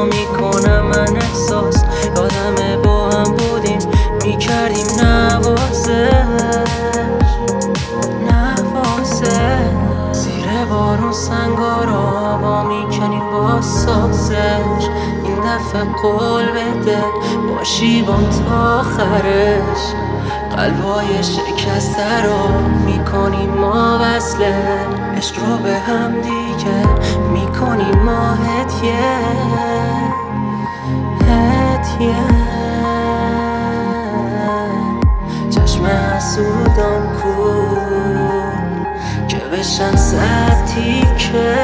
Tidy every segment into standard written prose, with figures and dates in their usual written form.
میکنم من احساس. یادمه با هم بودیم میکردیم نوازش زیر بارون سنگارا با میکنیم با سازش. این دفعه قول بده باشی بام تا آخرش. قلبای شکسته رو میکنیم ما وصله. عشق رو به هم دیگه میکنیم ما هدیه. چشم حسودان کو که بشن صد تیکه.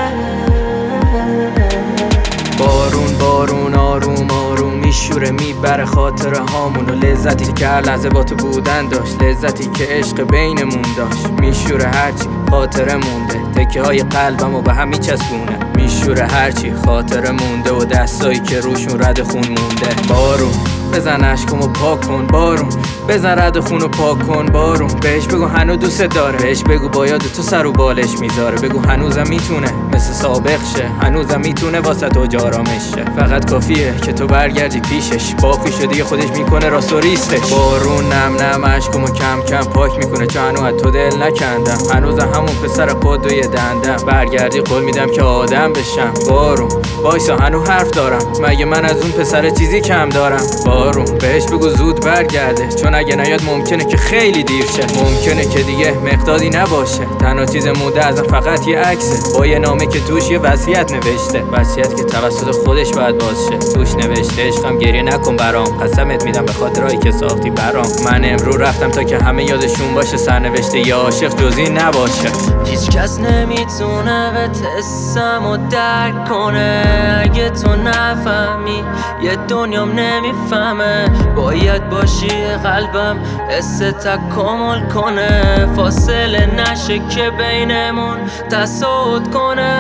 بارون بارون آروم آروم میشوره میبره خاطره هامون و لذتی که هر لحظه با تو بودن داشت. لذتی که عشق بینمون داشت. میشوره هرچی خاطره مونده. تکه های قلبم و به هم میچسبونه. میشوره هرچی خاطره مونده و دستایی که روشون رد خون مونده. بارون بزن عشقمو پاک کن. بارون بزن رد خونو پاک کن. بارون بهش بگو هنو دوست داره. بهش بگو با یاد تو سر و بالش میذاره. بگو هنوزم میتونه مثل سابق شه. هنوزم میتونه واسه تو جارامش شه. فقط کافیه که تو برگردی پیشش. باقی شده دیگه خودش میکنه راست و ریستش. بارون نم نم عشقمو کم کم پاک میکنه چون هنو از تو دل نکندم. هنوزم همون پسر خود و یه دندم. برگردی قول میدم که آدم بشم. بارون وایسا هنو حرف دارم. مگه من از اون پسر چیزی کم دارم؟ بارون بهش بگو زود برگرده چون اگه نیاد ممکنه که خیلی دیر شه. ممکنه که دیگه مقداری نباشه. تنها چیز مونده ازم فقط یه عکسه با یه نامه که توش یه وصیت نوشته. وصیت که توسط خودش باید باز شه. توش نوشته عشقم گریه نکن برام. قسمت میدم به خاطرایی که ساختی برام. من امرو رفتم تا که همه یادشون باشه. سرنوشته یه عاشق جز این نباشه. هیچ کس نمیتونه به تسمو درک کنه. اگه تو نفهمی یه دنیام نمیفهمه. باید باشی قلبم حس تکامل کنه. فاصله نشه که بینمون تصاعد کنه.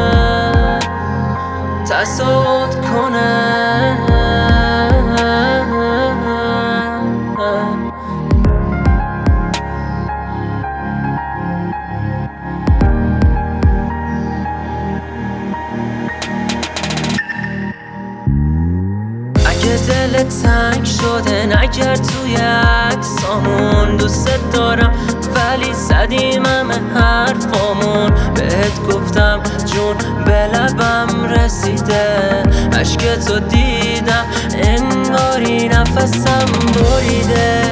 اگه دل تنگ شده نگر توی عکسامون. دوست دارم ولی زدیم همه حرفامون. بهت گفتم جون به لبم رسیده. عشق تو دیدم انگاری نفسم بریده.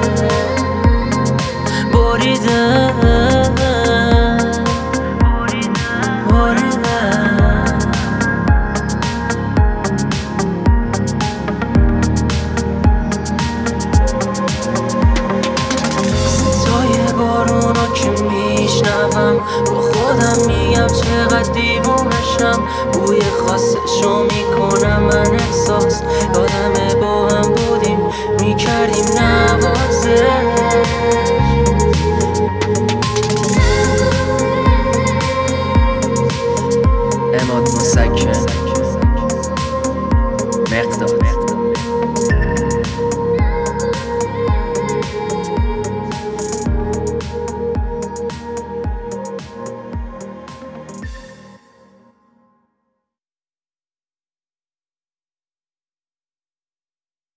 با خودم میگم چقدر دیوونشم. بوی خاصشو میکنم من احساس. یادمه با هم بودیم میکردیم نوازش. اماد مسکن مقدار